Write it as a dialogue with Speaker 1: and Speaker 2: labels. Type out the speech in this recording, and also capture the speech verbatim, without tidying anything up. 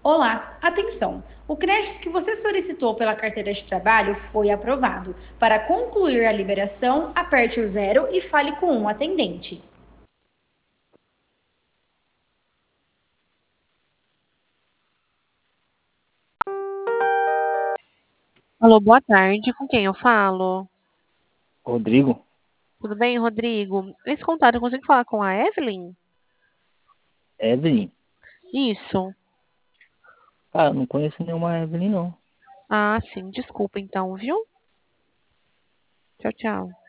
Speaker 1: Olá, atenção! O crédito que você solicitou pela carteira de trabalho foi aprovado. Para concluir a liberação, aperte o zero e fale com um atendente.
Speaker 2: Alô, boa tarde. Com quem eu falo?
Speaker 3: Rodrigo,
Speaker 2: Tudo bem, Rodrigo? Esse contato eu consigo falar com a Evelyn?
Speaker 3: Evelyn.
Speaker 2: Isso.
Speaker 3: Cara, não conheço nenhuma Evelyn, não.
Speaker 2: Ah, sim. Desculpa então, viu? Tchau, tchau.